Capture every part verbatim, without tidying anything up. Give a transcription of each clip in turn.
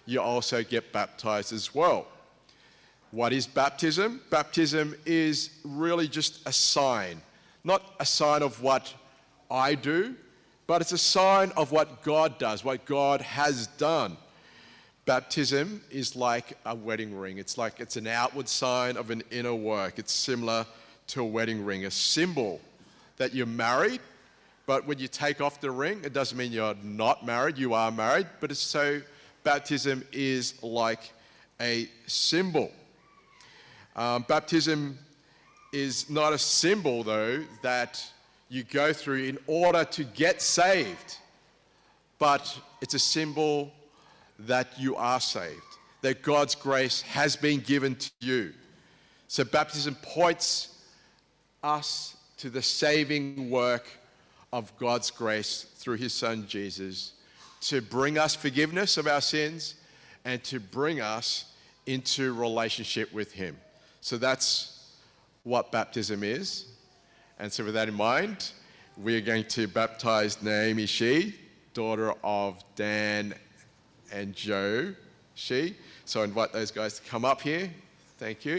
you also get baptized as well. What is baptism? Baptism is really just a sign, not a sign of what I do, but it's a sign of what God does, what God has done. Baptism is like a wedding ring. It's like it's an outward sign of an inner work. It's similar to a wedding ring, a symbol that you're married, but when you take off the ring, it doesn't mean you're not married, you are married, but it's so baptism is like a symbol. Um, baptism is not a symbol, though, that you go through in order to get saved, but it's a symbol that you are saved, that God's grace has been given to you. So baptism points us to the saving work of God's grace through his son Jesus to bring us forgiveness of our sins and to bring us into relationship with him. So that's what baptism is. And so with that in mind, we are going to baptize Naomi Shi, daughter of Dan and Joe Shi. So I invite those guys to come up here. Thank you.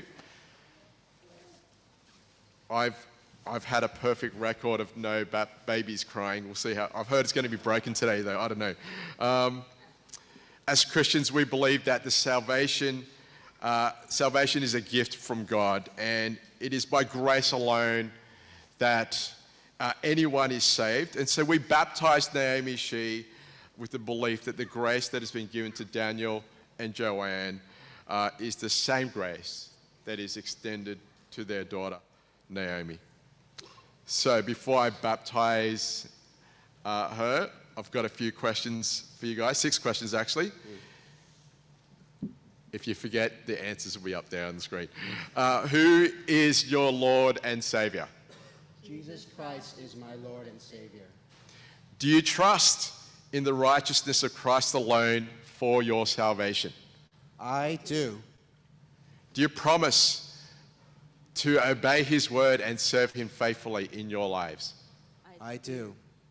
I've I've had a perfect record of no ba- babies crying. We'll see how. I've heard it's going to be broken today, though. I don't know. Um, as Christians, we believe that the salvation, uh, salvation is a gift from God, and it is by grace alone that uh, anyone is saved. And so we baptized Naomi Shi with the belief that the grace that has been given to Daniel and Joanne uh, is the same grace that is extended to their daughter, Naomi. So before I baptize uh, her, I've got a few questions for you guys, six questions actually. Mm. If you forget, the answers will be up there on the screen. Uh, who is your Lord and Savior? Jesus Christ is my Lord and Savior. Do you trust in the righteousness of Christ alone for your salvation? I do. Do you promise to obey his word and serve him faithfully in your lives? I do.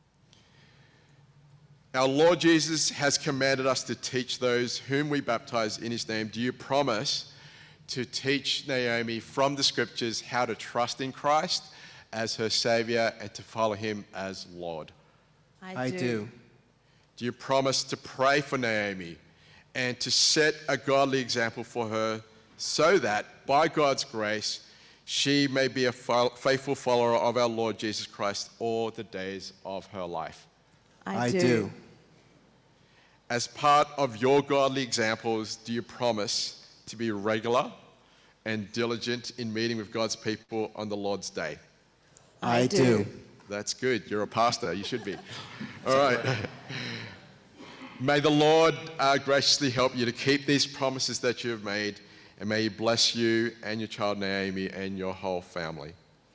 Our Lord Jesus has commanded us to teach those whom we baptize in his name. Do you promise to teach Naomi from the scriptures how to trust in Christ as her Savior and to follow him as Lord? I, I do. do. Do you promise to pray for Naomi and to set a godly example for her so that by God's grace she may be a faithful follower of our Lord Jesus Christ all the days of her life? I, I do. do. As part of your godly examples, do you promise to be regular and diligent in meeting with God's people on the Lord's day? I, I do. do. That's good. You're a pastor. You should be. All right. May the Lord uh, graciously help you to keep these promises that you have made, and may he bless you and your child Naomi and your whole family.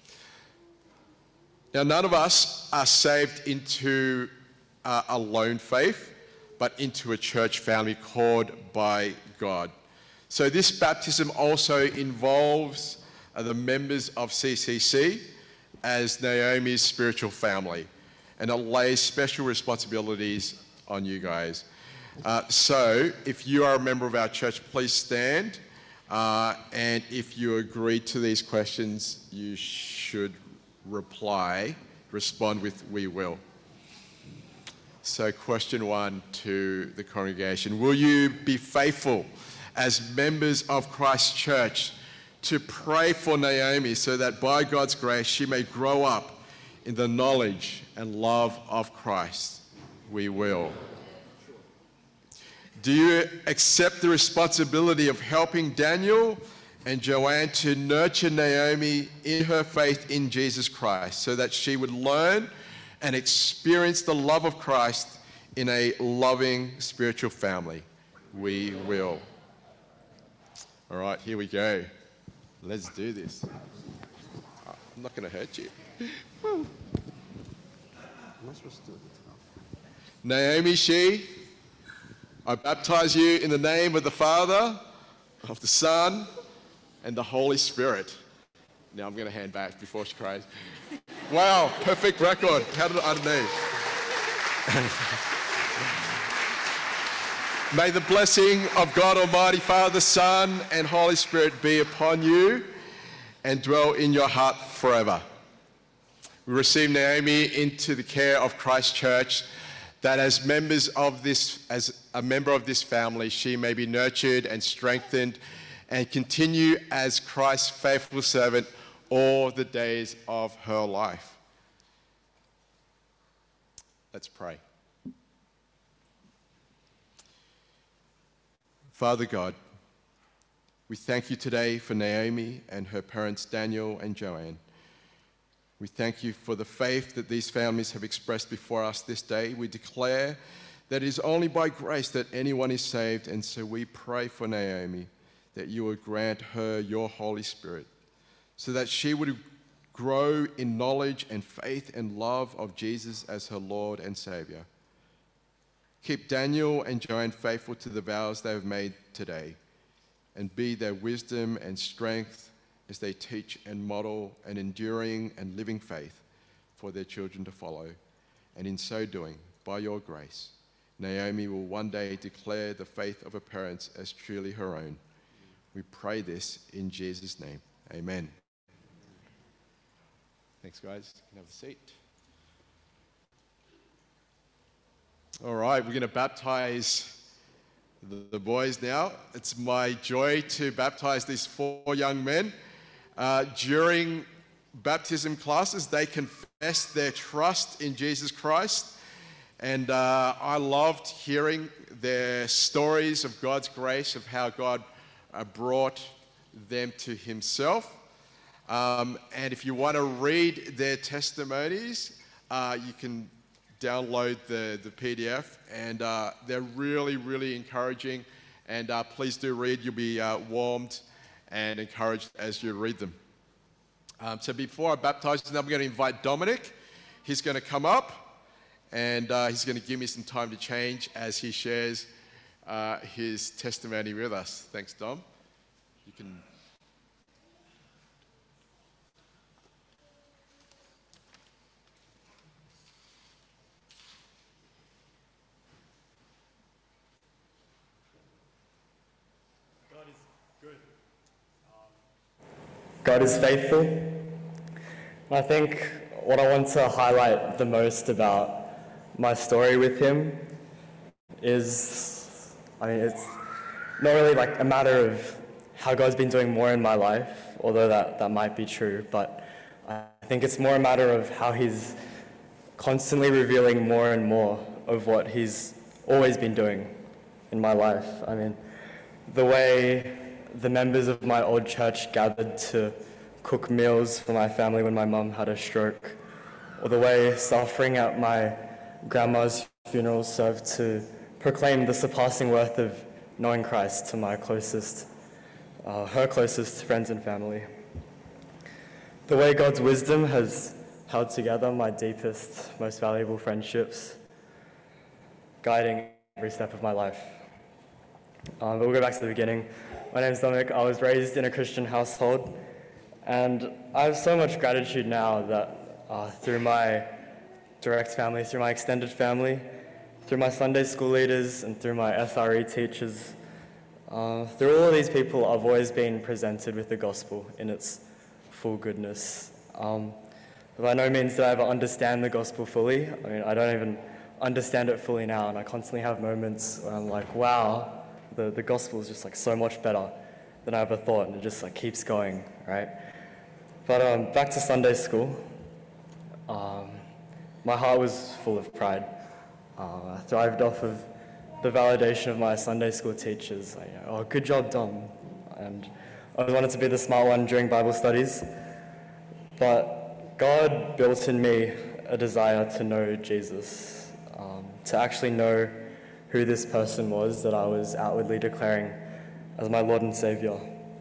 Now, none of us are saved into uh, a lone faith, but into a church family called by God. So this baptism also involves uh, the members of C C C as Naomi's spiritual family, and it lays special responsibilities on you guys. Uh, so if you are a member of our church, please stand. Uh, and if you agree to these questions, you should reply, respond with "we will." So question one to the congregation: will you be faithful as members of Christ's church to pray for Naomi so that by God's grace she may grow up in the knowledge and love of Christ? We will. Do you accept the responsibility of helping Daniel and Joanne to nurture Naomi in her faith in Jesus Christ so that she would learn and experience the love of Christ in a loving spiritual family? We will. All right, here we go. Let's do this. I'm not going to hurt you. Am I supposed to do it? Naomi Shi, I baptize you in the name of the Father, of the Son, and the Holy Spirit. Now I'm going to hand back before she cries. Wow, perfect record. How did I, I don't know. May the blessing of God Almighty, Father, Son, and Holy Spirit be upon you and dwell in your heart forever. We receive Naomi into the care of Christ Church, that as members of this, as a member of this family, she may be nurtured and strengthened and continue as Christ's faithful servant all the days of her life. Let's pray. Father God, we thank you today for Naomi and her parents Daniel and Joanne. We thank you for the faith that these families have expressed before us this day. We declare that it is only by grace that anyone is saved, and so we pray for Naomi that you would grant her your Holy Spirit so that she would grow in knowledge and faith and love of Jesus as her Lord and Savior. Keep Daniel and Joanne faithful to the vows they have made today, and be their wisdom and strength as they teach and model an enduring and living faith for their children to follow. And in so doing, by your grace, Naomi will one day declare the faith of her parents as truly her own. We pray this in Jesus' name. Amen. Thanks, guys. You can have a seat. All right, we're going to baptize the, the boys now. It's my joy to baptize these four young men. Uh, during baptism classes, they confess their trust in Jesus Christ. And uh, I loved hearing their stories of God's grace, of how God uh, brought them to himself. Um, and if you want to read their testimonies, uh, you can download the, the P D F, and uh, they're really, really encouraging. And uh, please do read. You'll be uh, warmed and encouraged as you read them. Um, so before I baptize them, I'm going to invite Dominic. He's going to come up, and uh, he's going to give me some time to change as he shares uh, his testimony with us. Thanks, Dom. You can... God is faithful. And I think what I want to highlight the most about my story with him is, I mean, it's not really like a matter of how God's been doing more in my life, although that, that might be true, but I think it's more a matter of how he's constantly revealing more and more of what he's always been doing in my life. I mean, the way the members of my old church gathered to cook meals for my family when my mum had a stroke, or the way suffering at my grandma's funeral served to proclaim the surpassing worth of knowing Christ to my closest, uh, her closest friends and family. The way God's wisdom has held together my deepest, most valuable friendships, guiding every step of my life. Um, but we'll go back to the beginning. My name's Dominic. I was raised in a Christian household, and I have so much gratitude now that uh, through my direct family, through my extended family, through my Sunday school leaders, and through my S R E teachers, uh, through all of these people, I've always been presented with the gospel in its full goodness. Um, by no means do I ever understand the gospel fully. I mean, I don't even understand it fully now, and I constantly have moments where I'm like, wow, The, the gospel is just like so much better than I ever thought, and it just like keeps going, right? But um, back to Sunday school, um, my heart was full of pride. Uh, I thrived off of the validation of my Sunday school teachers. Like, oh, good job, Dom. And I always wanted to be the smart one during Bible studies. But God built in me a desire to know Jesus, um, to actually know who this person was that I was outwardly declaring as my Lord and Savior.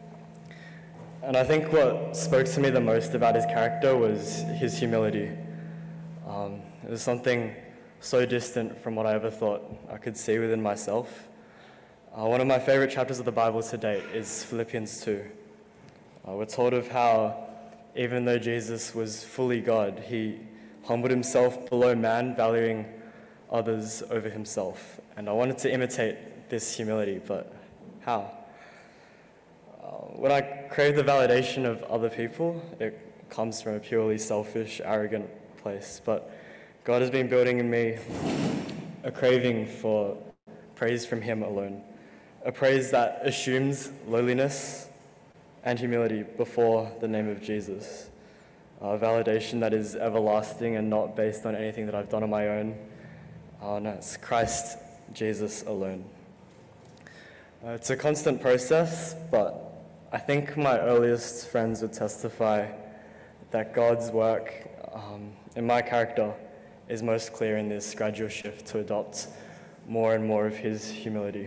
And I think what spoke to me the most about his character was his humility. Um, it was something so distant from what I ever thought I could see within myself. Uh, one of my favorite chapters of the Bible to date is Philippians two. Uh, we're told of how even though Jesus was fully God, he humbled himself below man, valuing others over himself. And I wanted to imitate this humility, but how? Uh, when I crave the validation of other people, it comes from a purely selfish, arrogant place. But God has been building in me a craving for praise from Him alone, a praise that assumes lowliness and humility before the name of Jesus, a validation that is everlasting and not based on anything that I've done on my own. Oh, no, it's Christ Jesus alone. Uh, it's a constant process, but I think my earliest friends would testify that God's work um, in my character is most clear in this gradual shift to adopt more and more of His humility.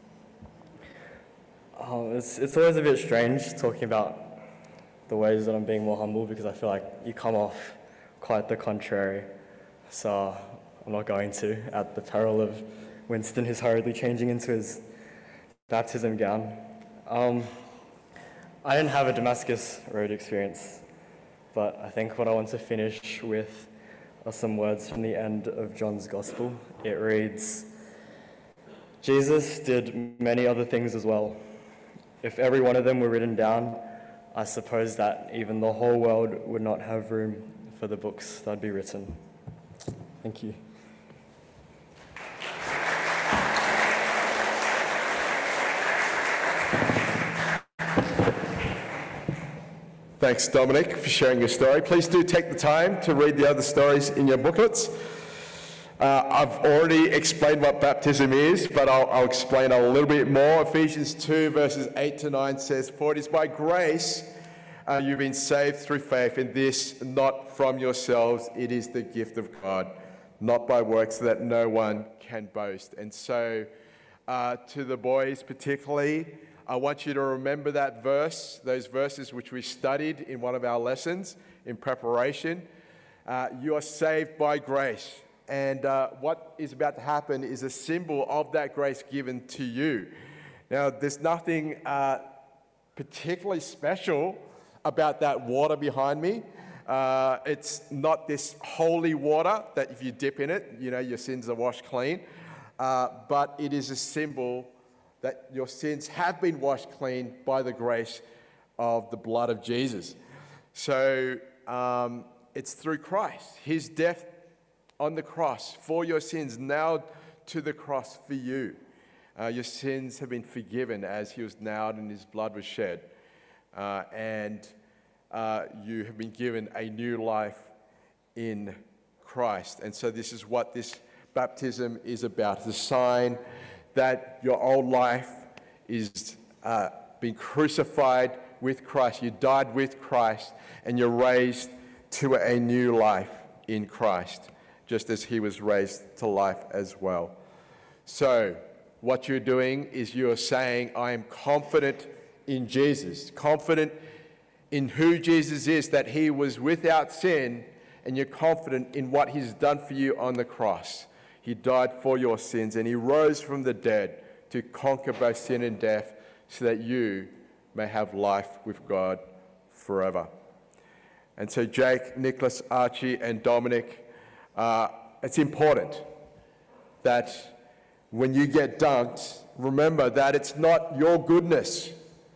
Uh, it's, it's always a bit strange talking about the ways that I'm being more humble, because I feel like you come off quite the contrary. So I'm not going to, at the peril of Winston, who's hurriedly changing into his baptism gown. Um, I didn't have a Damascus Road experience, but I think what I want to finish with are some words from the end of John's Gospel. It reads, "Jesus did many other things as well. If every one of them were written down, I suppose that even the whole world would not have room for the books that would be written." Thank you. Thanks, Dominic, for sharing your story. Please do take the time to read the other stories in your booklets. Uh, I've already explained what baptism is, but I'll, I'll explain a little bit more. Ephesians two, verses eight to nine says, "For it is by grace uh, you've been saved through faith, and this not from yourselves, it is the gift of God, not by works, so that no one can boast." And so, uh, to the boys particularly, I want you to remember that verse, those verses which we studied in one of our lessons in preparation. Uh, you are saved by grace. And uh, what is about to happen is a symbol of that grace given to you. Now, there's nothing uh, particularly special about that water behind me. Uh, it's not this holy water that if you dip in it, you know, your sins are washed clean. Uh, but it is a symbol that your sins have been washed clean by the grace of the blood of Jesus. So um, it's through Christ, His death on the cross for your sins, nailed to the cross for you. Uh, your sins have been forgiven as He was nailed and His blood was shed. Uh, and uh, you have been given a new life in Christ. And so this is what this baptism is about. It's a sign that your old life is uh, being crucified with Christ. You died with Christ and you're raised to a new life in Christ, just as He was raised to life as well. So what you're doing is you're saying, I am confident in Jesus, confident in who Jesus is, that He was without sin, and you're confident in what He's done for you on the cross. He died for your sins and He rose from the dead to conquer both sin and death so that you may have life with God forever. And so Jake, Nicholas, Archie and Dominic, uh, it's important that when you get dunked, remember that it's not your goodness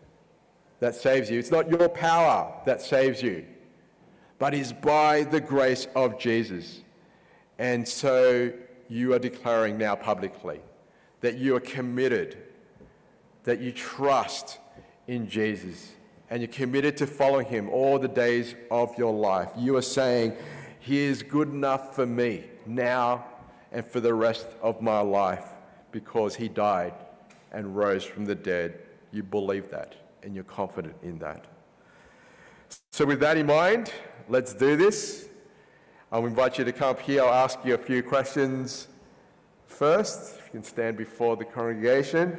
that saves you. It's not your power that saves you, but is by the grace of Jesus. And so you are declaring now publicly that you are committed, that you trust in Jesus, and you're committed to following Him all the days of your life. You are saying, He is good enough for me now and for the rest of my life because He died and rose from the dead. You believe that and you're confident in that. So with that in mind, let's do this. I'll invite you to come up here. I'll ask you a few questions first. If you can stand before the congregation.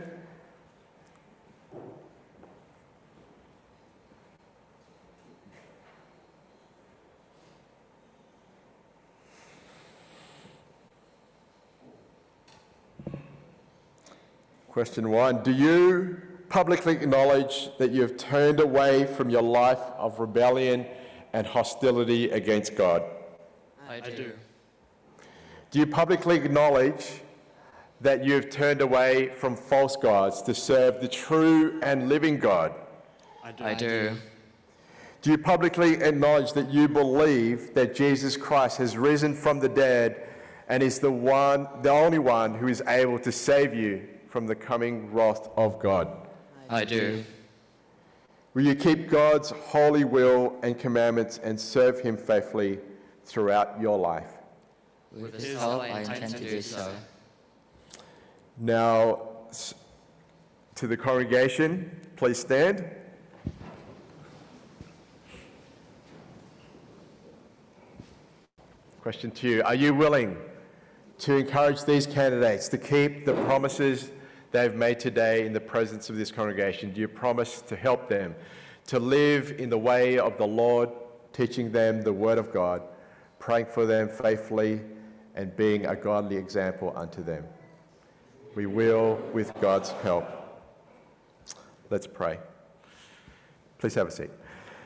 Question one, do you publicly acknowledge that you have turned away from your life of rebellion and hostility against God? I do. Do you publicly acknowledge that you have turned away from false gods to serve the true and living God? I do. I do. Do you publicly acknowledge that you believe that Jesus Christ has risen from the dead and is the one, the only one who is able to save you from the coming wrath of God? I do. Will you keep God's holy will and commandments and serve him faithfully throughout your life? With his help, I intend to do so. Now, to the congregation, please stand. Question to you. Are you willing to encourage these candidates to keep the promises they've made today in the presence of this congregation? Do you promise to help them to live in the way of the Lord, teaching them the word of God, praying for them faithfully, and being a godly example unto them? We will with God's help. Let's pray. Please have a seat.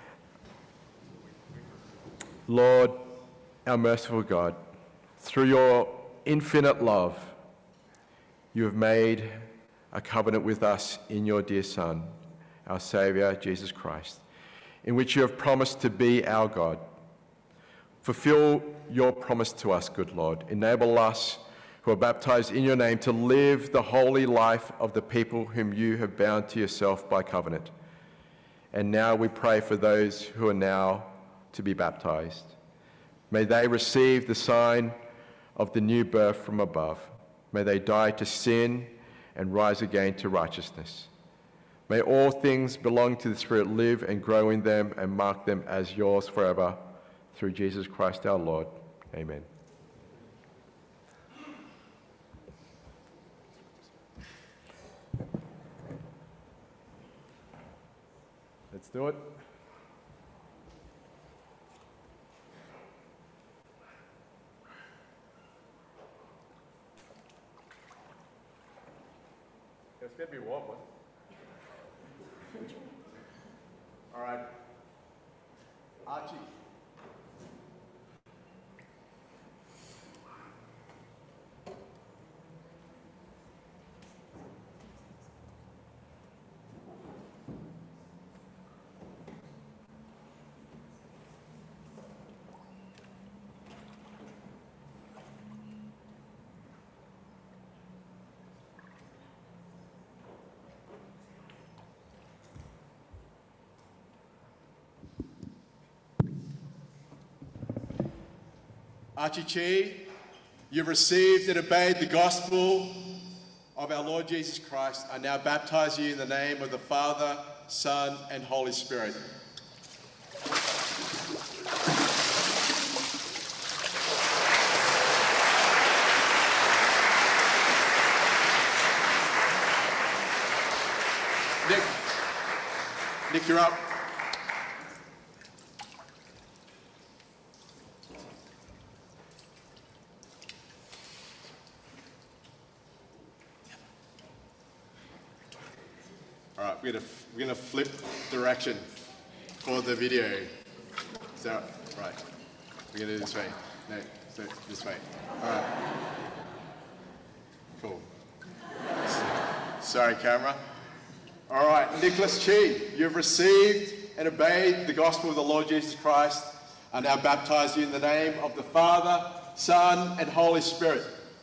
Lord, our merciful God, through your infinite love, you have made a covenant with us in your dear Son, our Saviour, Jesus Christ, in which you have promised to be our God. Fulfill your promise to us, good Lord. Enable us who are baptized in your name to live the holy life of the people whom you have bound to yourself by covenant. And now we pray for those who are now to be baptized. May they receive the sign of the new birth from above. May they die to sin and rise again to righteousness. May all things belong to the Spirit live and grow in them and mark them as yours forever. Through Jesus Christ our Lord. Amen. Let's do it. It's going to be warm, wasn't it? All right. Archie. Archie Chi, you've received and obeyed the gospel of our Lord Jesus Christ. I now baptize you in the name of the Father, Son, and Holy Spirit. Nick, Nick, you're up. All right, we're gonna we're gonna flip direction for the video. So, right, we're gonna do this way. No, so this way. All right. Cool. Sorry, camera. All right, Nicholas Chi, you've received and obeyed the gospel of the Lord Jesus Christ. I now baptize you in the name of the Father, Son, and Holy Spirit.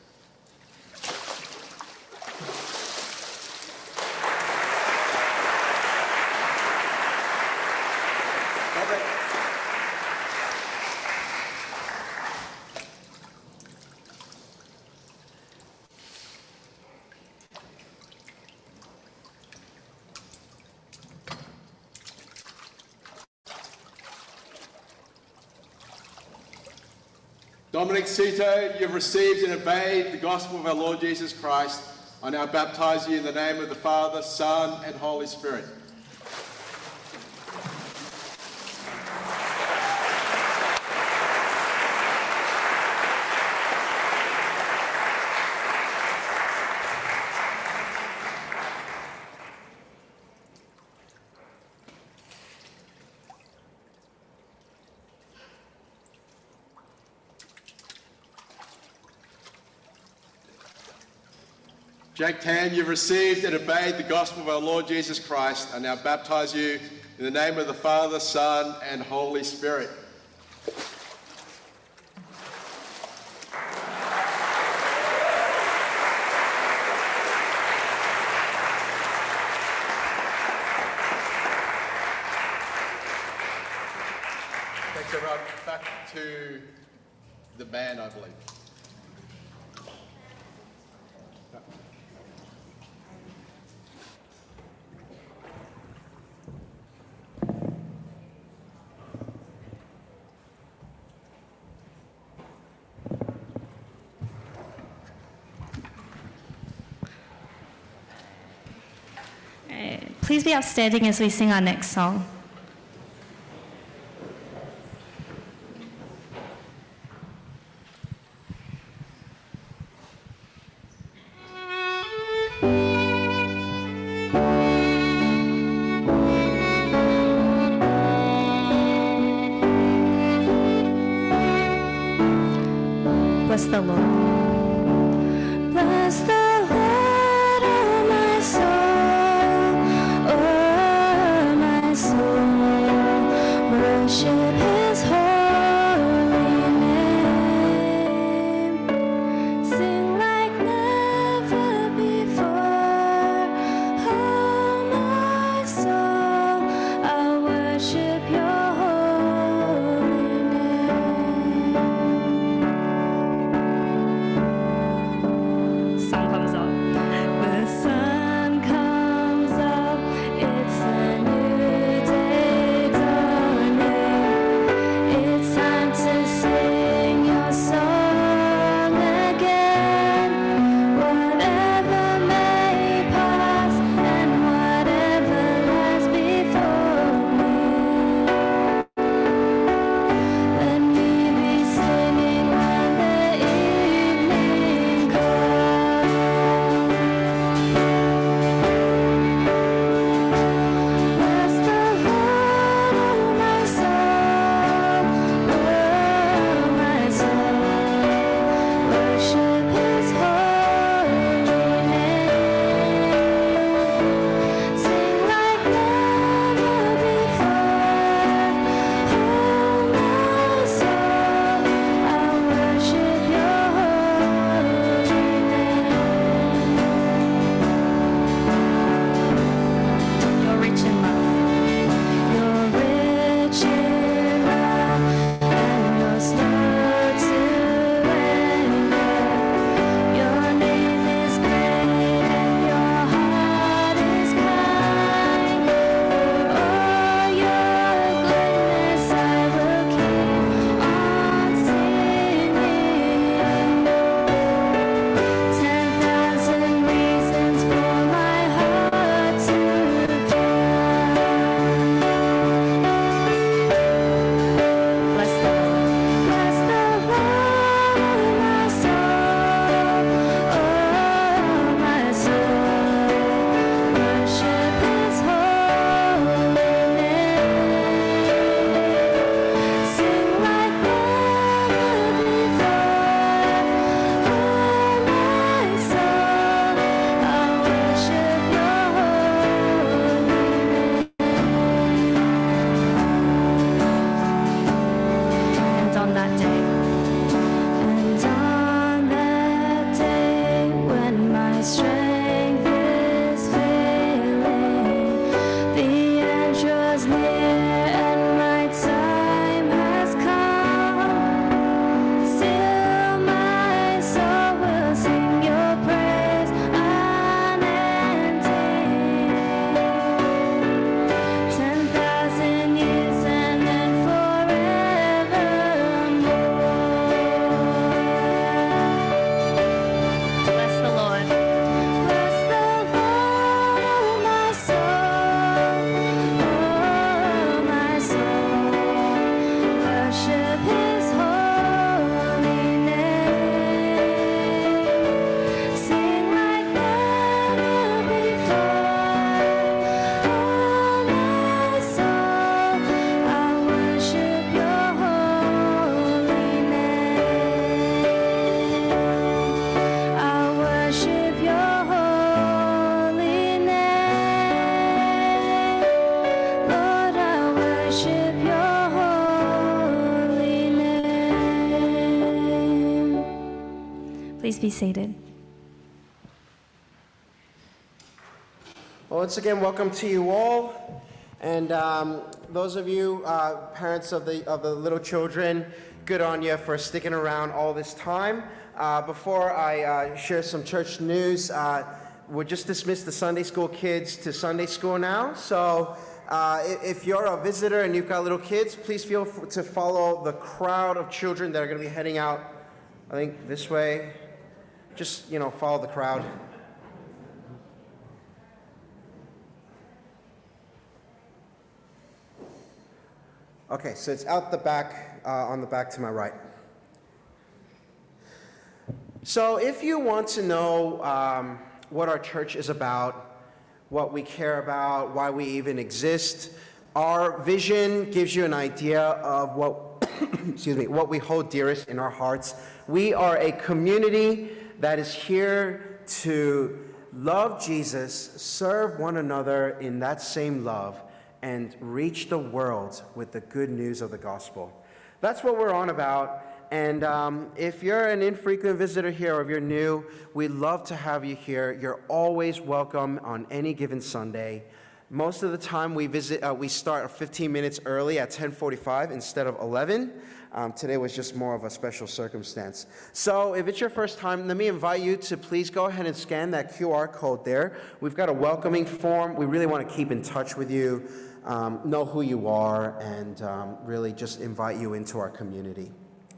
Dominic Cito, you've received and obeyed the gospel of our Lord Jesus Christ. I now baptize you in the name of the Father, Son, and Holy Spirit. Jake Tan, you've received and obeyed the gospel of our Lord Jesus Christ. I now baptize you in the name of the Father, Son, and Holy Spirit. Thanks, everyone. Back to the band, I believe. Please be upstanding as we sing our next song. Bless the Lord. Bless the Lord, oh my soul, oh my soul. Worship His holy name. Sing like never before, oh my soul. I worship Your holy name. Please be seated. Well, once again, welcome to you all. And um, those of you uh, parents of the of the little children, good on you for sticking around all this time. Uh, before I uh, share some church news, uh, we'll just dismiss the Sunday school kids to Sunday school now. So uh, if you're a visitor and you've got little kids, please feel free to follow the crowd of children that are going to be heading out, I think, this way. Just, you know, follow the crowd. Okay, so it's out the back, uh, on the back to my right. So if you want to know um, what our church is about, what we care about, why we even exist, our vision gives you an idea of what, excuse me, what we hold dearest in our hearts. We are a community that is here to love Jesus, serve one another in that same love, and reach the world with the good news of the gospel. That's what we're on about. And um, if you're an infrequent visitor here or if you're new, we'd love to have you here. You're always welcome on any given Sunday. Most of the time we visit, uh, we start fifteen minutes early at ten forty-five instead of eleven. Um, today was just more of a special circumstance. So if it's your first time, let me invite you to please go ahead and scan that Q R code there. We've got a welcoming form. We really want to keep in touch with you, um, know who you are, and um, really just invite you into our community.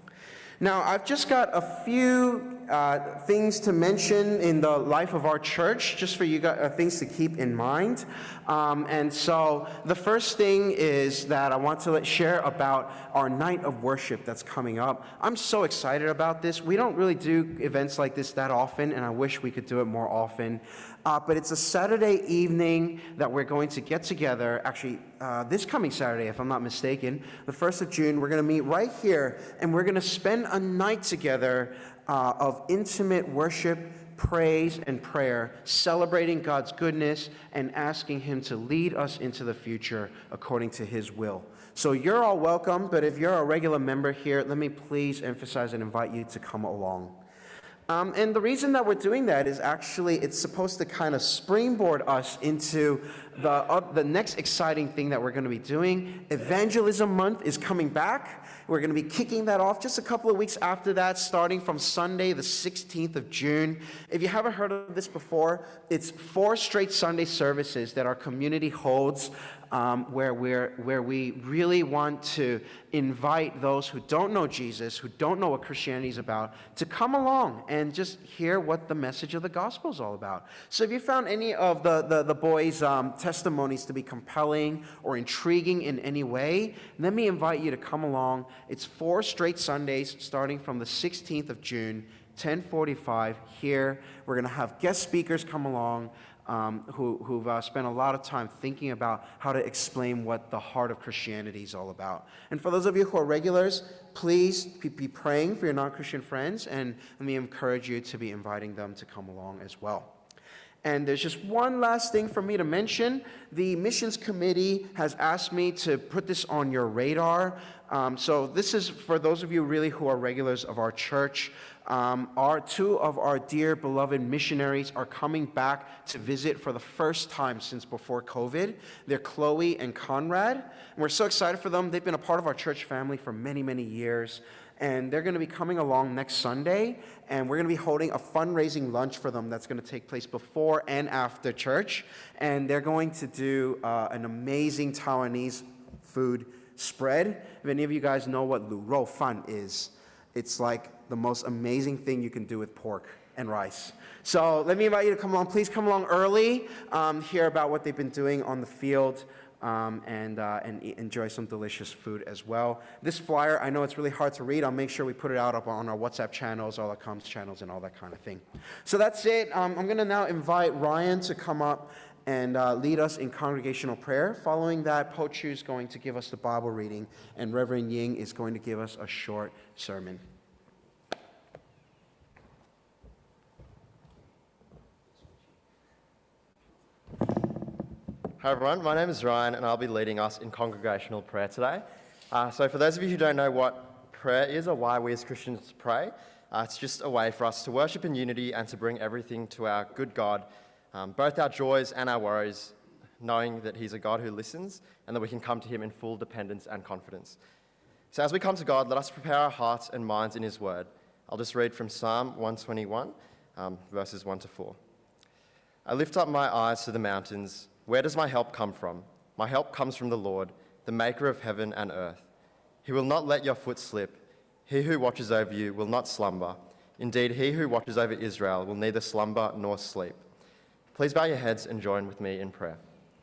Now, I've just got a few uh, things to mention in the life of our church, just for you guys, uh, things to keep in mind. Um, and so the first thing is that I want to let, share about our night of worship that's coming up. I'm so excited about this. We don't really do events like this that often, and I wish we could do it more often. Uh, but it's a Saturday evening that we're going to get together, actually uh, this coming Saturday, if I'm not mistaken, the first of June, we're going to meet right here, and we're going to spend a night together uh, of intimate worship, praise, and prayer, celebrating God's goodness and asking Him to lead us into the future according to His will. So you're all welcome, but if you're a regular member here, let me please emphasize and invite you to come along. Um, and the reason that we're doing that is actually it's supposed to kind of springboard us into the, uh, the next exciting thing that we're going to be doing. Evangelism Month is coming back. We're going to be kicking that off just a couple of weeks after that, starting from Sunday, the sixteenth of June. If you haven't heard of this before, it's four straight Sunday services that our community holds, um, where we're where we really want to invite those who don't know Jesus, who don't know what Christianity is about, to come along and just hear what the message of the gospel is all about. So if you found any of the, the, the boys' um, testimonies to be compelling or intriguing in any way, let me invite you to come along. It's four straight Sundays starting from the sixteenth of June, ten forty-five here. We're going to have guest speakers come along um, who, who've uh, spent a lot of time thinking about how to explain what the heart of Christianity is all about. And for those of you who are regulars, please be praying for your non-Christian friends, and let me encourage you to be inviting them to come along as well. And there's just one last thing for me to mention. The missions committee has asked me to put this on your radar. Um, so this is for those of you really who are regulars of our church. Um, our two of our dear beloved missionaries are coming back to visit for the first time since before COVID. They're Chloe and Conrad. And we're so excited for them. They've been a part of our church family for many, many years. And they're going to be coming along next Sunday, and we're going to be holding a fundraising lunch for them that's going to take place before and after church. And they're going to do uh, an amazing Taiwanese food spread. If any of you guys know what lu rou fan is, it's like the most amazing thing you can do with pork and rice. So let me invite you to come along. Please come along early, um, hear about what they've been doing on the field. Um, and, uh, and e- enjoy some delicious food as well. This flyer, I know it's really hard to read. I'll make sure we put it out up on our WhatsApp channels, all our comms channels, and all that kind of thing. So that's it. Um, I'm going to now invite Ryan to come up and uh, lead us in congregational prayer. Following that, Po Chu is going to give us the Bible reading, and Reverend Ying is going to give us a short sermon. Hi everyone, my name is Ryan and I'll be leading us in congregational prayer today. Uh, so for those of you who don't know what prayer is or why we as Christians pray, Uh, it's just a way for us to worship in unity and to bring everything to our good God, um, both our joys and our worries, knowing that he's a God who listens and that we can come to him in full dependence and confidence. So as we come to God, let us prepare our hearts and minds in his word. I'll just read from Psalm one twenty-one, um, verses one to four. I lift up my eyes to the mountains. Where does my help come from? My help comes from the Lord, the maker of heaven and earth. He will not let your foot slip. He who watches over you will not slumber. Indeed, he who watches over Israel will neither slumber nor sleep. Please bow your heads and join with me in prayer.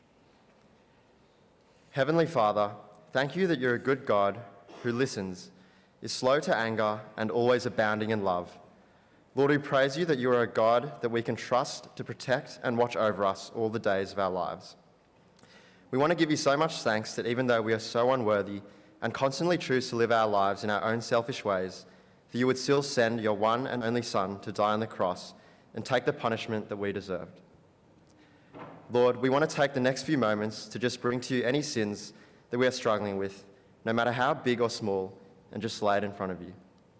Heavenly Father, thank you that you're a good God who listens, is slow to anger, and always abounding in love. Lord, we praise you that you are a God that we can trust to protect and watch over us all the days of our lives. We want to give you so much thanks that even though we are so unworthy and constantly choose to live our lives in our own selfish ways, that you would still send your one and only Son to die on the cross and take the punishment that we deserved. Lord, we want to take the next few moments to just bring to you any sins that we are struggling with, no matter how big or small, and just lay it in front of you.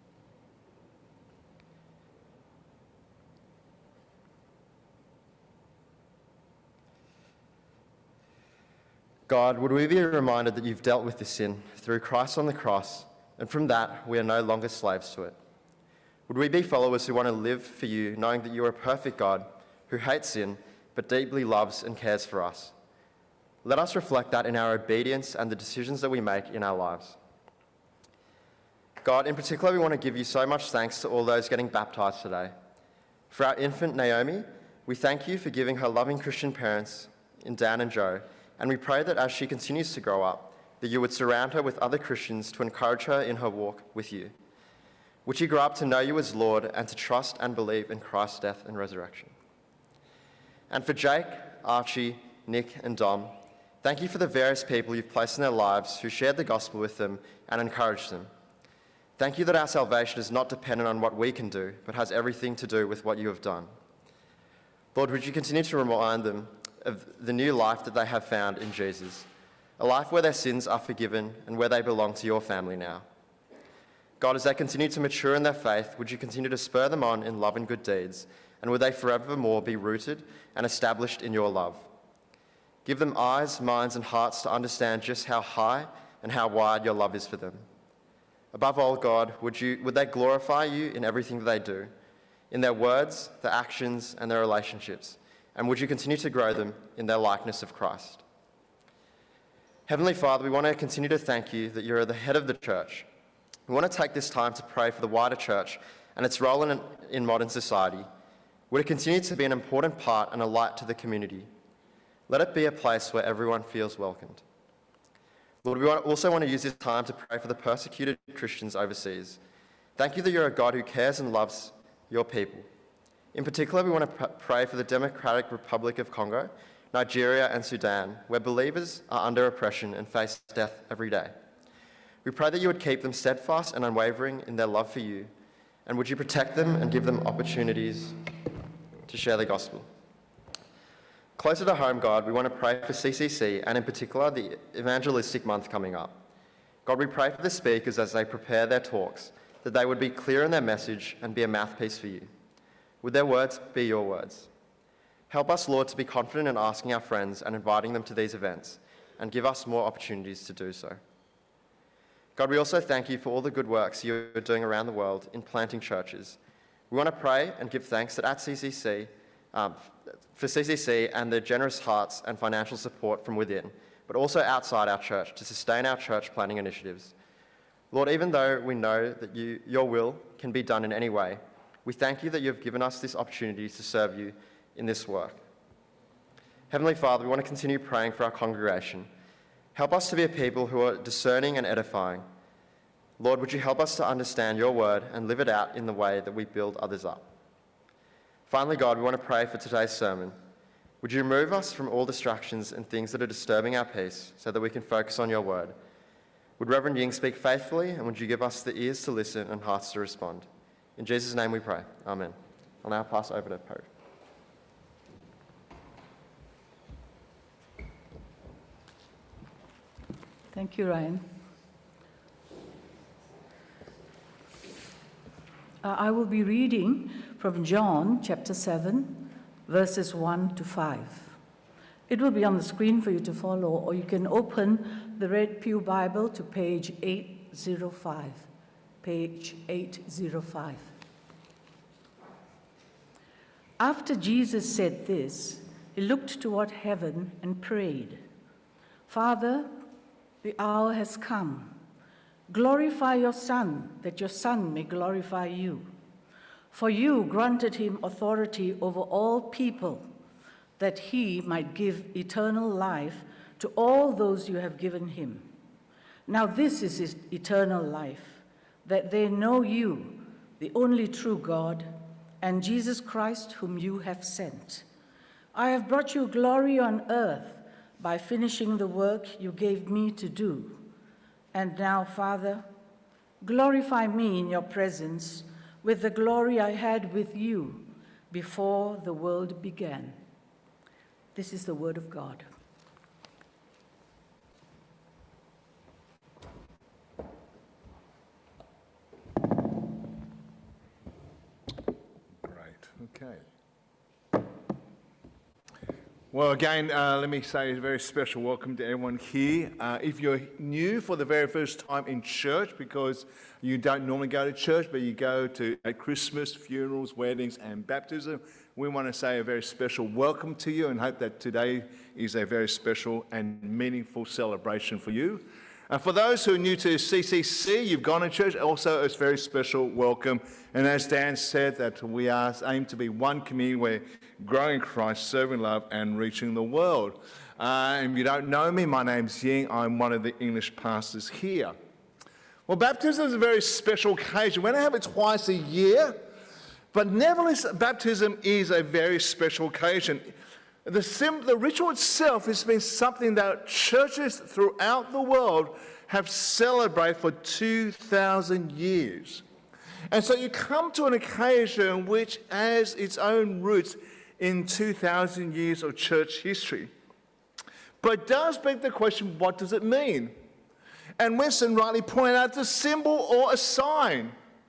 God, would we be reminded that you've dealt with this sin through Christ on the cross, and from that we are no longer slaves to it? Would we be followers who want to live for you, knowing that you are a perfect God who hates sin but deeply loves and cares for us? Let us reflect that in our obedience and the decisions that we make in our lives. God, in particular, we want to give you so much thanks to all those getting baptized today. For our infant Naomi, we thank you for giving her loving Christian parents in Dan and Joe, and we pray that as she continues to grow up, that you would surround her with other Christians to encourage her in her walk with you. Would she grow up to know you as Lord and to trust and believe in Christ's death and resurrection? And for Jake, Archie, Nick, and Dom, thank you for the various people you've placed in their lives who shared the gospel with them and encouraged them. Thank you that our salvation is not dependent on what we can do, but has everything to do with what you have done. Lord, would you continue to remind them of the new life that they have found in Jesus, a life where their sins are forgiven and where they belong to your family now. God, as they continue to mature in their faith, would you continue to spur them on in love and good deeds, and would they forevermore be rooted and established in your love? Give them eyes, minds, and hearts to understand just how high and how wide your love is for them. Above all, God, would, you, would they glorify you in everything that they do, in their words, their actions, and their relationships, and would you continue to grow them in their likeness of Christ? Heavenly Father, we want to continue to thank you that you're the head of the church. We want to take this time to pray for the wider church and its role in, in modern society. Would it continue to be an important part and a light to the community? Let it be a place where everyone feels welcomed. Lord, we also want to use this time to pray for the persecuted Christians overseas. Thank you that you're a God who cares and loves your people. In particular, we want to pray for the Democratic Republic of Congo, Nigeria, and Sudan, where believers are under oppression and face death every day. We pray that you would keep them steadfast and unwavering in their love for you, and would you protect them and give them opportunities to share the gospel. Closer to home, God, we want to pray for C C C, and in particular, the evangelistic month coming up. God, we pray for the speakers as they prepare their talks, that they would be clear in their message and be a mouthpiece for you. Would their words be your words? Help us, Lord, to be confident in asking our friends and inviting them to these events, and give us more opportunities to do so. God, we also thank you for all the good works you're doing around the world in planting churches. We want to pray and give thanks that at C C C, um, for C C C and the generous hearts and financial support from within, but also outside our church to sustain our church planting initiatives. Lord, even though we know that you, your will can be done in any way, we thank you that you have given us this opportunity to serve you in this work. Heavenly Father, we want to continue praying for our congregation. Help us to be a people who are discerning and edifying. Lord, would you help us to understand your word and live it out in the way that we build others up? Finally, God, we want to pray for today's sermon. Would you remove us from all distractions and things that are disturbing our peace so that we can focus on your word? Would Reverend Ying speak faithfully, and would you give us the ears to listen and hearts to respond? In Jesus' name we pray. Amen. I'll now pass over to Poe. Thank you, Ryan. Uh, I will be reading from John chapter seven, verses one to five. It will be on the screen for you to follow, or you can open the Red Pew Bible to page eight oh five. Page eight oh five. After Jesus said this, he looked toward heaven and prayed, "Father, the hour has come. Glorify your Son, that your Son may glorify you. For you granted him authority over all people, that he might give eternal life to all those you have given him. Now this is his eternal life, that they know you, the only true God, and Jesus Christ, whom you have sent. I have brought you glory on earth by finishing the work you gave me to do. And now, Father, glorify me in your presence with the glory I had with you before the world began." This is the word of God. Great, okay. Well, again, uh, let me say a very special welcome to everyone here. Uh, if you're new for the very first time in church, because you don't normally go to church, but you go to at Christmas, funerals, weddings, and baptism, we want to say a very special welcome to you and hope that today is a very special and meaningful celebration for you. Uh, for those who are new to C C C, you've gone to church, also a very special welcome. And as Dan said, that we are aim to be one community where growing Christ, serving love, and reaching the world. Uh, and if you don't know me, my name's Ying. I'm one of the English pastors here. Well, baptism is a very special occasion. We don't have it twice a year, but nevertheless, baptism is a very special occasion. The, sim- the ritual itself has been something that churches throughout the world have celebrated for two thousand years. And so you come to an occasion which has its own roots in two thousand years of church history. But it does beg the question, what does it mean? And Winston rightly pointed out, it's a symbol or a sign.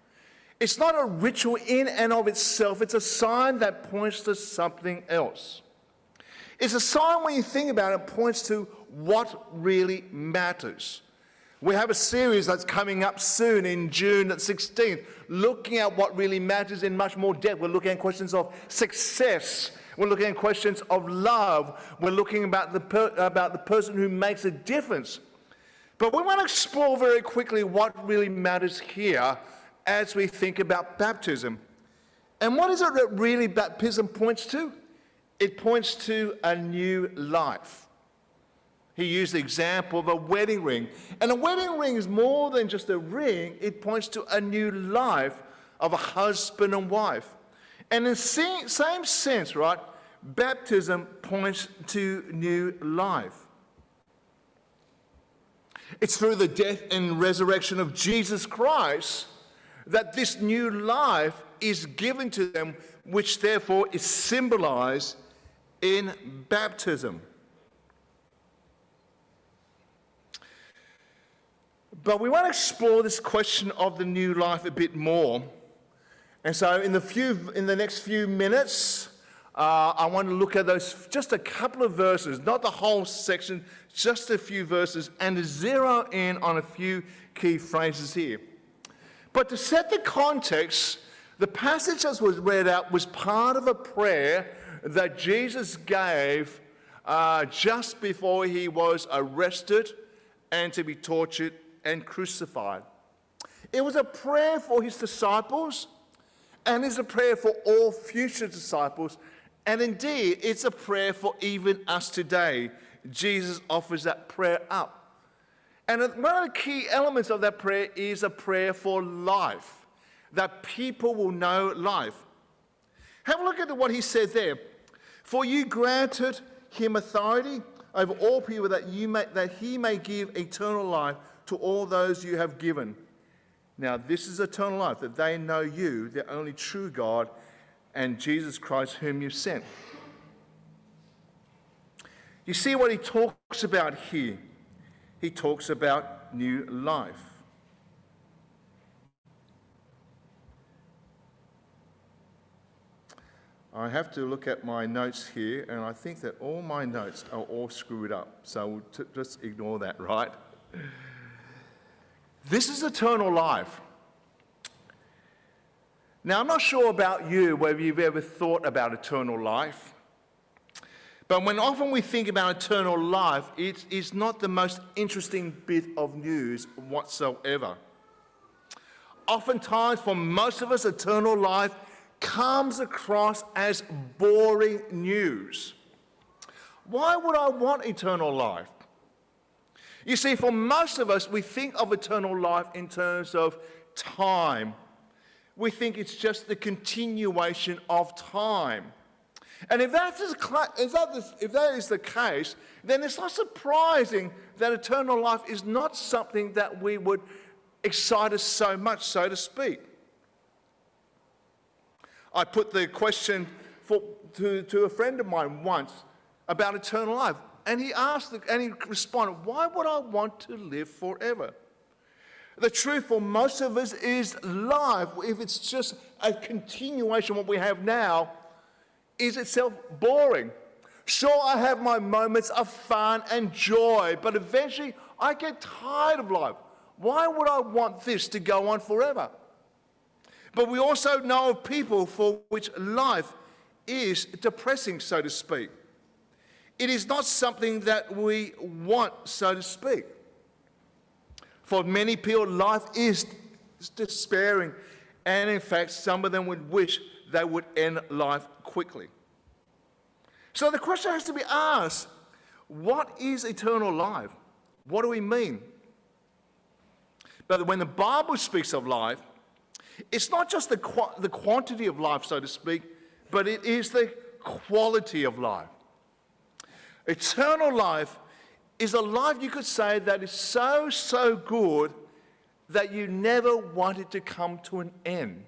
It's not a ritual in and of itself, it's a sign that points to something else. It's a sign, when you think about it, points to what really matters. We have a series that's coming up soon in June the sixteenth, looking at what really matters in much more depth. We're looking at questions of success. We're looking at questions of love. We're looking about the, per- about the person who makes a difference. But we want to explore very quickly what really matters here as we think about baptism. And what is it that really baptism points to? It points to a new life. He used the example of a wedding ring. And a wedding ring is more than just a ring. It points to a new life of a husband and wife. And in the same sense, right, baptism points to new life. It's through the death and resurrection of Jesus Christ that this new life is given to them, which therefore is symbolized in baptism. But we want to explore this question of the new life a bit more. And so in the few in the next few minutes, uh, I want to look at those just a couple of verses, not the whole section, just a few verses, and to zero in on a few key phrases here. But to set the context, the passage as was read out was part of a prayer that Jesus gave uh, just before he was arrested and to be tortured and crucified. It was a prayer for his disciples, and it's a prayer for all future disciples, and indeed it's a prayer for even us today. Jesus offers that prayer up. And one of the key elements of that prayer is a prayer for life, that people will know life. Have a look at what he said there. For you granted him authority over all people, that you may, that he may give eternal life to all those you have given. Now this is eternal life, that they know you, the only true God, and Jesus Christ whom you sent. You see what he talks about here? He talks about new life. I have to look at my notes here, and I think that all my notes are all screwed up. So we'll t- just ignore that, right? This is eternal life. Now, I'm not sure about you, whether you've ever thought about eternal life. But when often we think about eternal life, it is not the most interesting bit of news whatsoever. Oftentimes, for most of us, eternal life comes across as boring news. Why would I want eternal life? You see, for most of us, we think of eternal life in terms of time. We think it's just the continuation of time. And if that is, if that is, if that is the case, then it's not surprising that eternal life is not something that we would excite us so much, so to speak. I put the question for, to, to a friend of mine once about eternal life, and he asked, and he responded, why would I want to live forever? The truth for most of us is life, if it's just a continuation of what we have now, is itself boring. Sure, I have my moments of fun and joy, but eventually I get tired of life. Why would I want this to go on forever? But we also know of people for which life is depressing, so to speak. It is not something that we want, so to speak. For many people, life is despairing, and in fact, some of them would wish they would end life quickly. So the question has to be asked, what is eternal life? What do we mean? But when the Bible speaks of life, it's not just the, qu- the quantity of life, so to speak, but it is the quality of life. Eternal life is a life, you could say, that is so, so good that you never want it to come to an end.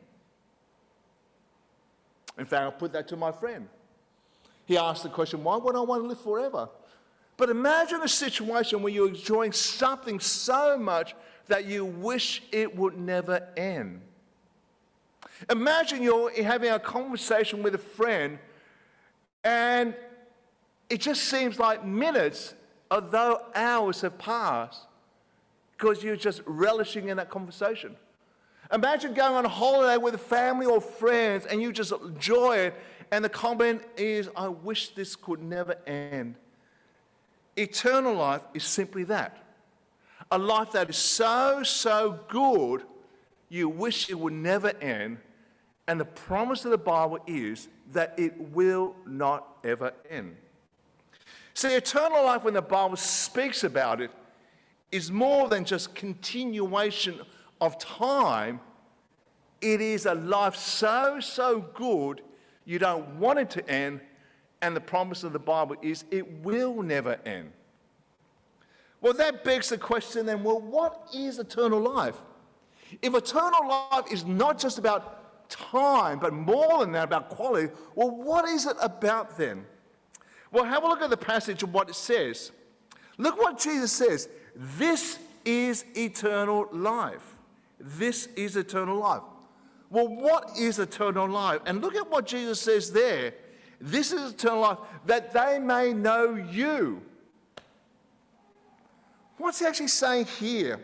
In fact, I'll put that to my friend. He asked the question, why would I want to live forever? But imagine a situation where you're enjoying something so much that you wish it would never end. Imagine you're having a conversation with a friend and it just seems like minutes, although hours have passed, because you're just relishing in that conversation. Imagine going on a holiday with a family or friends and you just enjoy it, and the comment is, I wish this could never end. Eternal life is simply that. A life that is so, so good, you wish it would never end, and the promise of the Bible is that it will not ever end. See, eternal life, when the Bible speaks about it, is more than just continuation of time. It is a life so, so good, you don't want it to end, and the promise of the Bible is it will never end. Well, that begs the question then, well, what is eternal life? If eternal life is not just about time, but more than that, about quality, well, what is it about then? Well, have a look at the passage of what it says. Look what Jesus says. This is eternal life. This is eternal life. Well, what is eternal life? And look at what Jesus says there. This is eternal life, that they may know you. What's he actually saying here?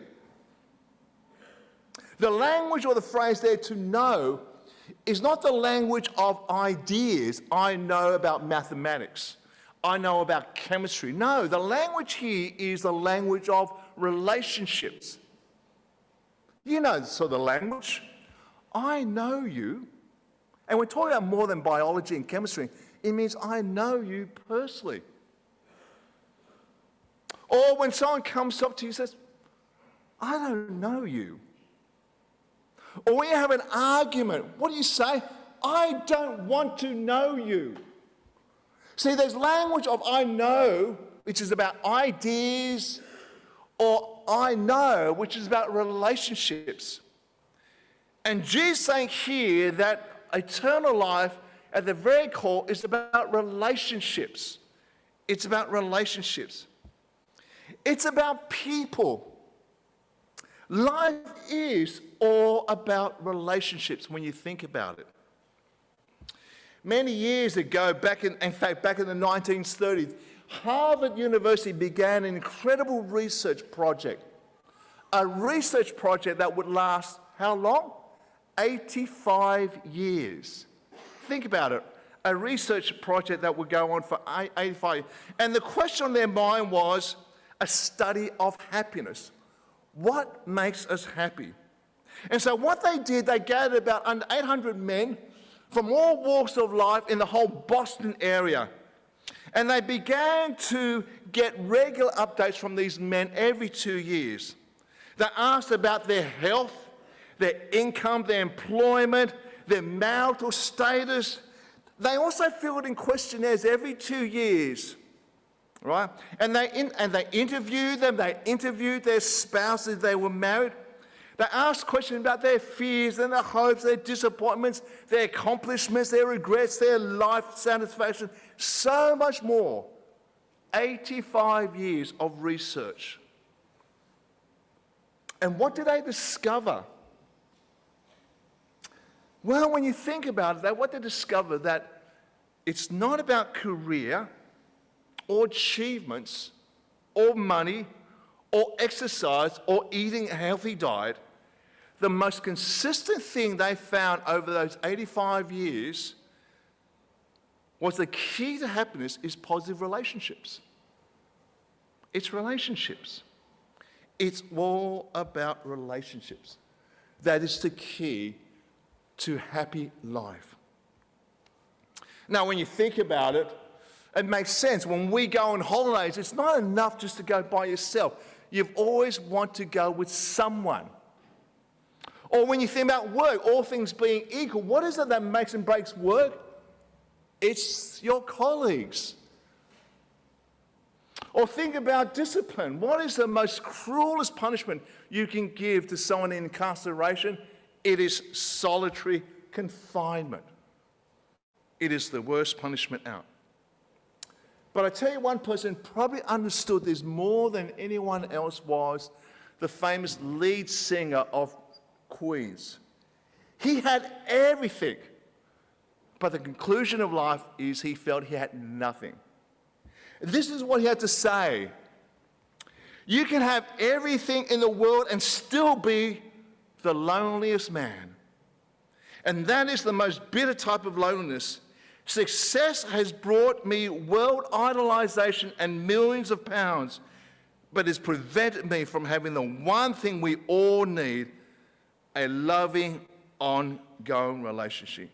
The language or the phrase there, to know, is not the language of ideas. I know about mathematics. I know about chemistry. No, the language here is the language of relationships. You know sort of the language. I know you. And we're talking about more than biology and chemistry. It means I know you personally. Or when someone comes up to you and says, I don't know you. Or when you have an argument, what do you say? I don't want to know you. See, there's language of I know, which is about ideas, or I know, which is about relationships. And Jesus is saying here that eternal life at the very core is about relationships. It's about relationships. It's about people. Life is all about relationships when you think about it. Many years ago, back in, in fact, back in the nineteen thirties, Harvard University began an incredible research project. A research project that would last how long? eighty-five years. Think about it. A research project that would go on for eighty-five years. And the question on their mind was a study of happiness. What makes us happy? And so what they did, they gathered about under eight hundred men from all walks of life in the whole Boston area. And they began to get regular updates from these men every two years. They asked about their health, their income, their employment, their marital status. They also filled in questionnaires every two years, right? And they, in, and they interviewed them, they interviewed their spouses, they were married. They asked questions about their fears and their hopes, their disappointments, their accomplishments, their regrets, their life satisfaction, so much more. eighty-five years of research. And what did they discover? Well, when you think about it, what they discovered that it's not about career or achievements or money or exercise or eating a healthy diet. The most consistent thing they found over those eighty-five years was the key to happiness is positive relationships. It's relationships. It's all about relationships. That is the key to happy life. Now, when you think about it, it makes sense. When we go on holidays, it's not enough just to go by yourself. You always want to go with someone. Or when you think about work, all things being equal, what is it that makes and breaks work? It's your colleagues. Or think about discipline. What is the most cruelest punishment you can give to someone in incarceration? It is solitary confinement. It is the worst punishment out. But I tell you, one person probably understood this more than anyone else was the famous lead singer of Queens. He had everything, but the conclusion of life is he felt he had nothing. This is what he had to say. You can have everything in the world and still be the loneliest man. And that is the most bitter type of loneliness. Success has brought me world idolization and millions of pounds, but it's prevented me from having the one thing we all need, a loving, ongoing relationship.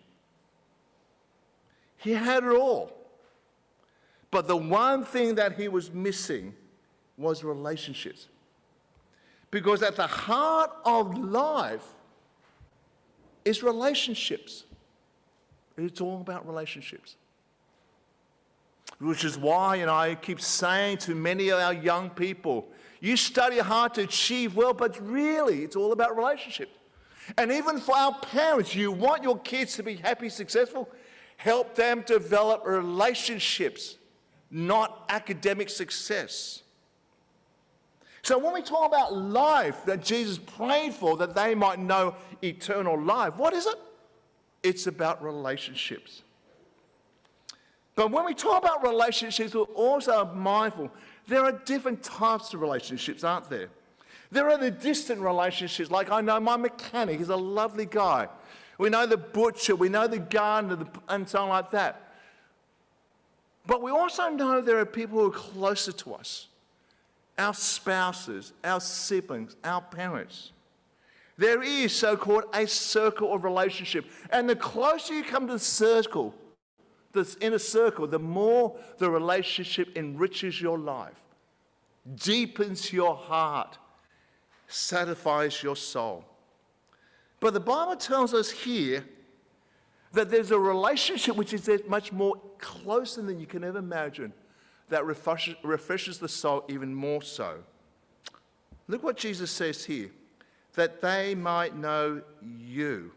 He had it all, but the one thing that he was missing was relationships. Because at the heart of life is relationships. It's all about relationships. Which is why, you know, I keep saying to many of our young people, you study hard to achieve well, but really it's all about relationships. And even for our parents, you want your kids to be happy, successful, help them develop relationships, not academic success. So when we talk about life that Jesus prayed for, that they might know eternal life, what is it? It's about relationships. But when we talk about relationships, we're also mindful there are different types of relationships, aren't there? There are the distant relationships, like I know my mechanic, he's a lovely guy. We know the butcher, we know the gardener, and so on like that. But we also know there are people who are closer to us. Our spouses, our siblings, our parents. There is so-called a circle of relationship. And the closer you come to the circle, this inner circle, the more the relationship enriches your life, deepens your heart, satisfies your soul. But the Bible tells us here that there's a relationship which is much more closer than you can ever imagine, that refreshes, refreshes the soul even more so. Look what Jesus says here, that they might know you.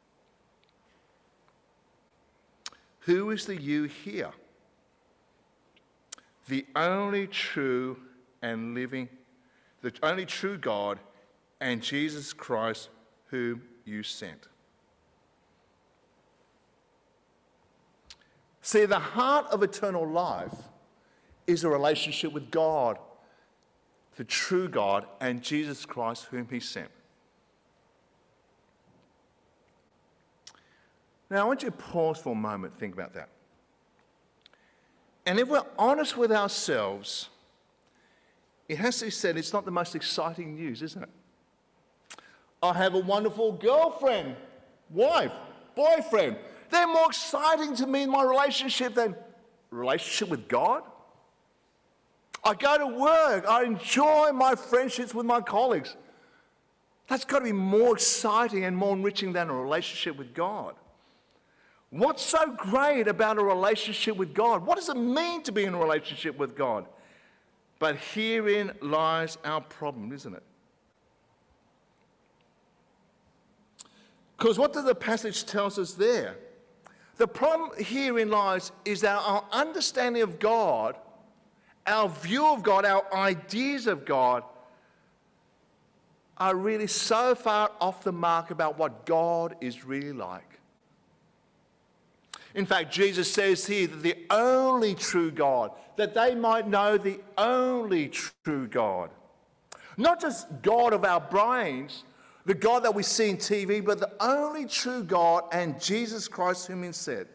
Who is the you here? The only true and living, the only true God and Jesus Christ whom you sent. See, the heart of eternal life is a relationship with God, the true God, and Jesus Christ, whom he sent. Now, I want you to pause for a moment and think about that. And if we're honest with ourselves, it has to be said it's not the most exciting news, isn't it? I have a wonderful girlfriend, wife, boyfriend. They're more exciting to me in my relationship than relationship with God. I go to work. I enjoy my friendships with my colleagues. That's got to be more exciting and more enriching than a relationship with God. What's so great about a relationship with God? What does it mean to be in a relationship with God? But herein lies our problem, isn't it? Because what does the passage tell us there? The problem herein lies is that our understanding of God, our view of God, our ideas of God are really so far off the mark about what God is really like. In fact, Jesus says here that the only true God, that they might know the only true God. Not just God of our brains, the God that we see in T V, but the only true God and Jesus Christ whom he sent.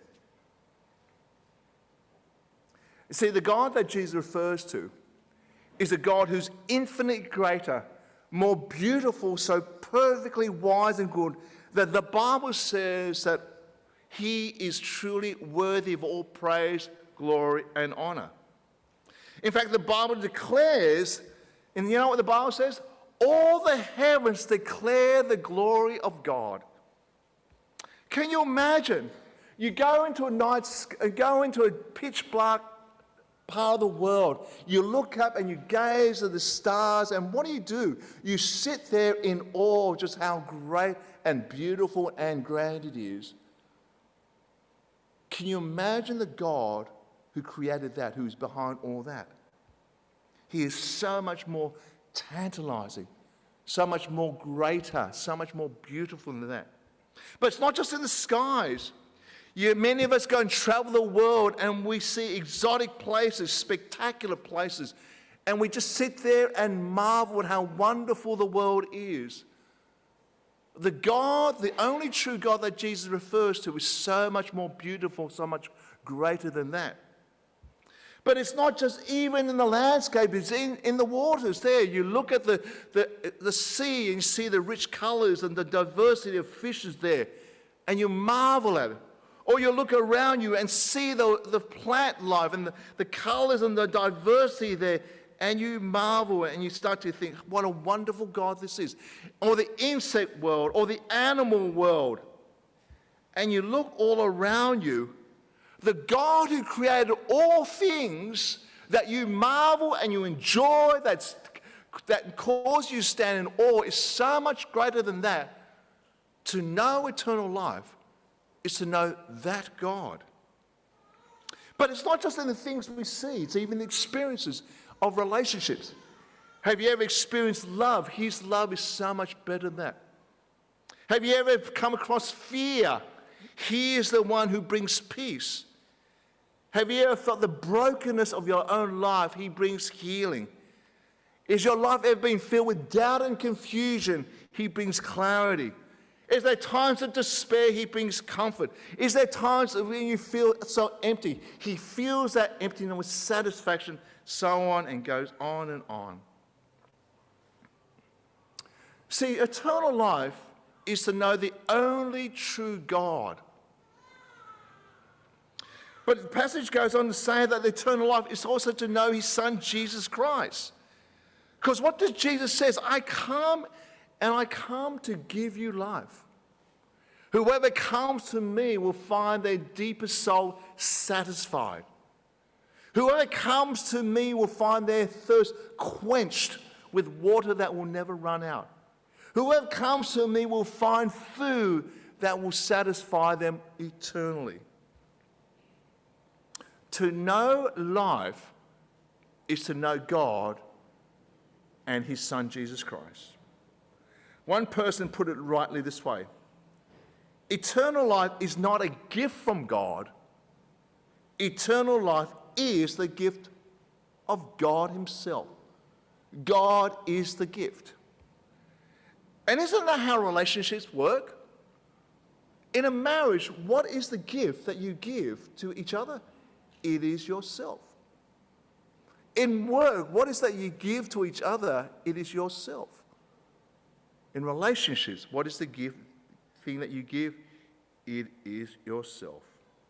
You see, the God that Jesus refers to is a God who's infinitely greater, more beautiful, so perfectly wise and good, that the Bible says that he is truly worthy of all praise, glory, and honor. In fact, the Bible declares, and you know what the Bible says? All the heavens declare the glory of God. Can you imagine? You go into a night, go into a pitch black part of the world. You look up and you gaze at the stars, and what do you do? You sit there in awe of just how great and beautiful and grand it is. Can you imagine the God who created that, who's behind all that? He is so much more tantalizing, so much more greater, so much more beautiful than that. But it's not just in the skies. You, many of us go and travel the world and we see exotic places, spectacular places, and we just sit there and marvel at how wonderful the world is. The God, the only true God that Jesus refers to, is so much more beautiful, so much greater than that. But it's not just even in the landscape, it's in, in the waters there. You look at the, the, the sea and you see the rich colours and the diversity of fishes there, and you marvel at it. Or you look around you and see the, the plant life and the, the colours and the diversity there, and you marvel and you start to think, what a wonderful God this is. Or the insect world, or the animal world. And you look all around you, the God who created all things that you marvel and you enjoy, that's, that cause you to stand in awe, is so much greater than that. To know eternal life is to know that God. But it's not just in the things we see, it's even the experiences of relationships. Have you ever experienced love? His love is so much better than that. Have you ever come across fear? He is the one who brings peace. Have you ever felt the brokenness of your own life? He brings healing. Is your life ever been filled with doubt and confusion? He brings clarity. Is there times of despair? He brings comfort. Is there times when you feel so empty? He fills that emptiness with satisfaction, so on, and goes on and on. See, eternal life is to know the only true God. But the passage goes on to say that the eternal life is also to know his Son, Jesus Christ. Because what does Jesus says? I come and I come to give you life. Whoever comes to me will find their deepest soul satisfied. Whoever comes to me will find their thirst quenched with water that will never run out. Whoever comes to me will find food that will satisfy them eternally. To know life is to know God and his Son, Jesus Christ. One person put it rightly this way: eternal life is not a gift from God, Eternal life is the gift of God himself. God is the gift. And isn't that how relationships work? In a marriage, what is the gift that you give to each other? It is yourself. In work, what is that you give to each other? It is yourself. In relationships, what is the gift thing that you give? It is yourself.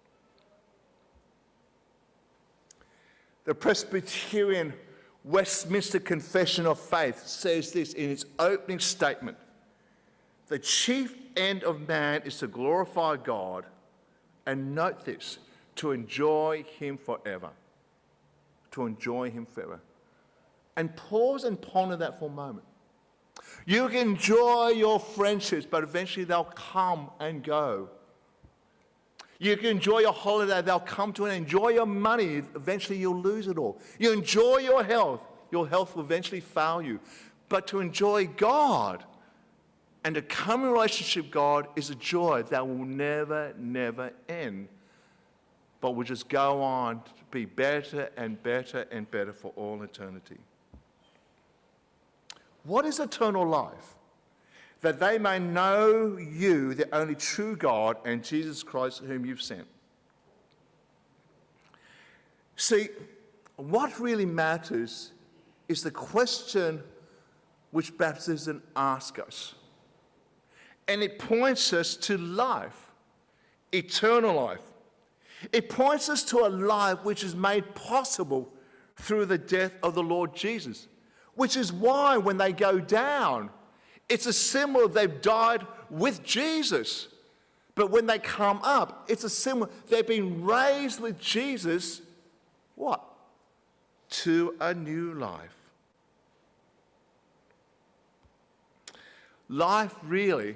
The Presbyterian Westminster Confession of Faith says this in its opening statement: the chief end of man is to glorify God, and note this, to enjoy him forever. To enjoy him forever. And pause and ponder that for a moment. You can enjoy your friendships, but eventually they'll come and go. You can enjoy your holiday, they'll come to an end. Enjoy your money, eventually you'll lose it all. You enjoy your health, your health will eventually fail you. But to enjoy God and to come in relationship with God is a joy that will never, never end, but will just go on to be better and better and better for all eternity. What is eternal life? That they may know you, the only true God, and Jesus Christ, whom you've sent. See, what really matters is the question which baptism asks us. And it points us to life, eternal life. It points us to a life which is made possible through the death of the Lord Jesus, which is why when they go down, it's a symbol they've died with Jesus. But when they come up, it's a symbol they've been raised with Jesus, what? To a new life. Life really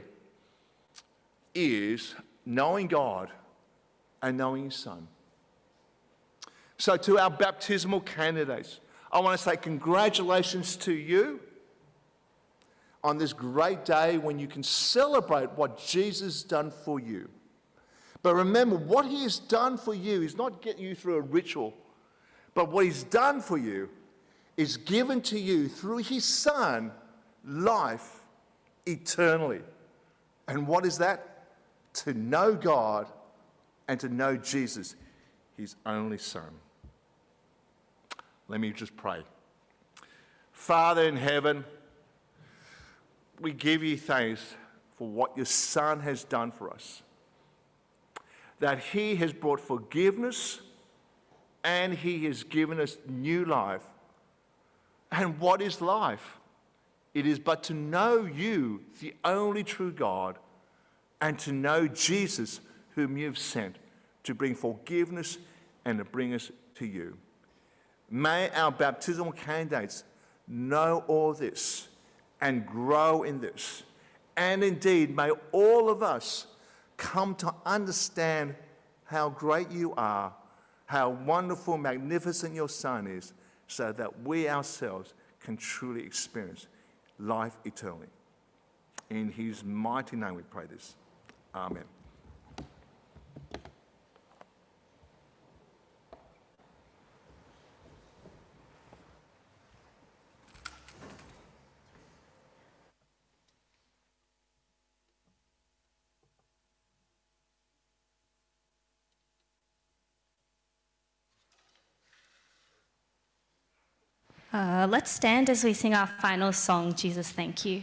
is knowing God and knowing his Son. So to our baptismal candidates, I want to say congratulations to you on this great day when you can celebrate what Jesus has done for you. But remember, what he has done for you is not getting you through a ritual, but what he's done for you is given to you through his Son life eternally. And what is that? To know God and to know Jesus, his only Son. Let me just pray. Father in heaven, we give you thanks for what your Son has done for us. That he has brought forgiveness and he has given us new life. And what is life? It is but to know you, the only true God, and to know Jesus, whom you've sent to bring forgiveness and to bring us to you. May our baptismal candidates know all this and grow in this. And indeed, may all of us come to understand how great you are, how wonderful, magnificent your Son is, so that we ourselves can truly experience life eternally. In his mighty name we pray this. Amen. Uh, let's stand as we sing our final song, Jesus, Thank You.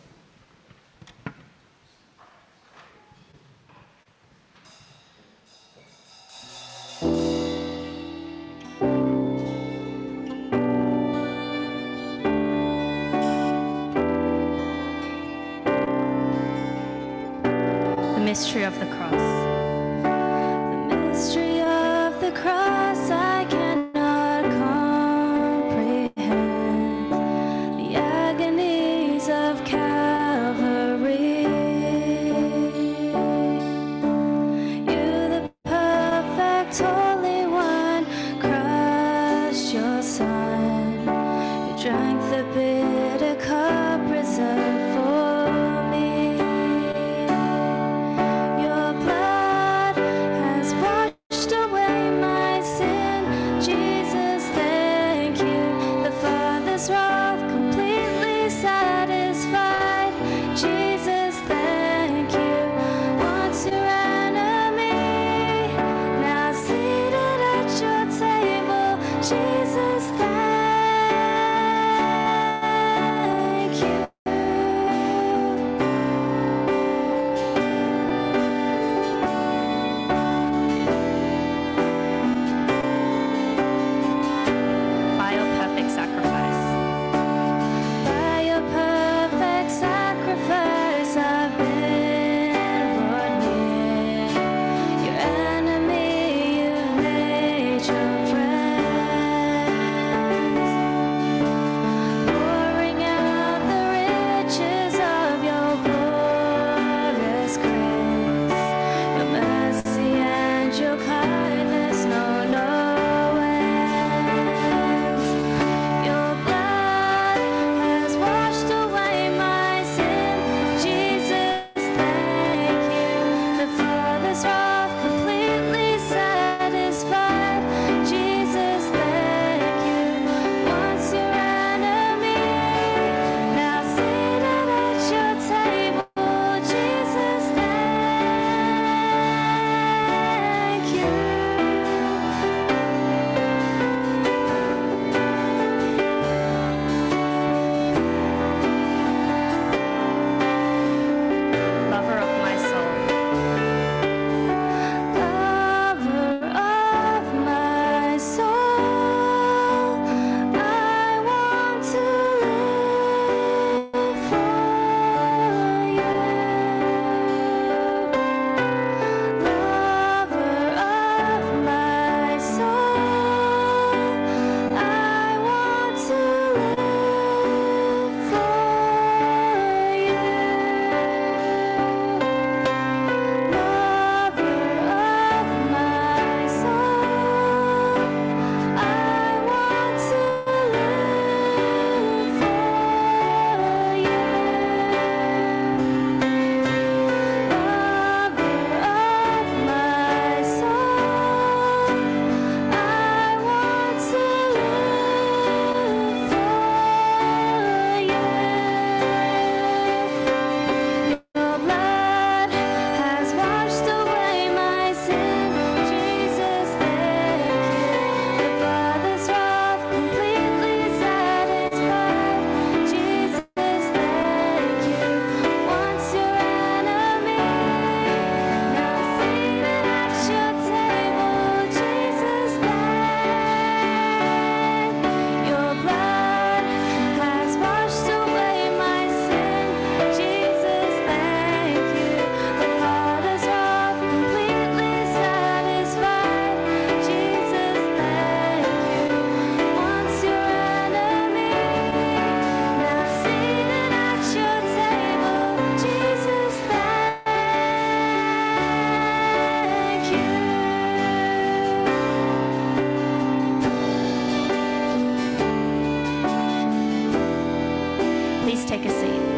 The mystery of the cross. The mystery of the cross, I cannot comprehend. The agonies of Calvary. You, the perfect Holy One, crushed your Son. You drank the bitter cup reserved for me. Your blood has washed away my Father's wrath completely satisfied. Jesus, thank you. Once your enemy, now seated at your table. Jesus, thank you. By your perfect sacrifice. By your perfect sacrifice, I've been brought near. Your enemy, you've made your friends. Pouring out the riches of your glorious grace. Your mercy and your kindness know no ends. Your blood has washed away my sin. Jesus, thank you. The Father's wrath completely satisfied. Jesus, thank you. Once your enemy, now seated at your table. Jesus, thank you. Lover of my soul. Lover of my soul, I want to live for you. Lover of my soul, I want to live for you. Lover of my soul, I want to live for you. Lover of my soul, I want to live for you. Your blood has washed away my sin. Jesus, thank you. The Father's wrath completely satisfied. Jesus, thank you. Once your enemy, now seated at your table. Jesus, thank you. Your blood has washed away my sin. Jesus, thank you. The Father's wrath completely satisfied. Jesus, thank you. Once your enemy, now seated at your table. Jesus, thank you. Please take a seat.